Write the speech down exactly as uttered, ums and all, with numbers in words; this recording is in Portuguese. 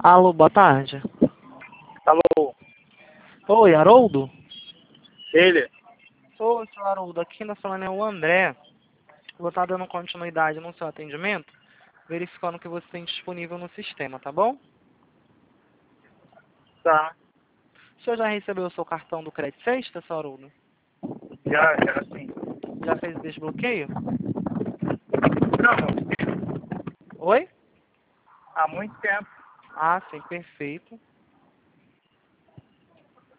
Alô, boa tarde. Alô, Oi, Haroldo? ele? Oi, seu Haroldo, aqui na falando é o André. Vou estar dando continuidade no seu atendimento, verificando o que você tem disponível no sistema, tá bom? Tá, O senhor já recebeu o seu cartão do Crédito Sexta, seu Haroldo? já, já sim. Já fez o desbloqueio? Não, Oi? há muito tempo. Ah, sim, perfeito.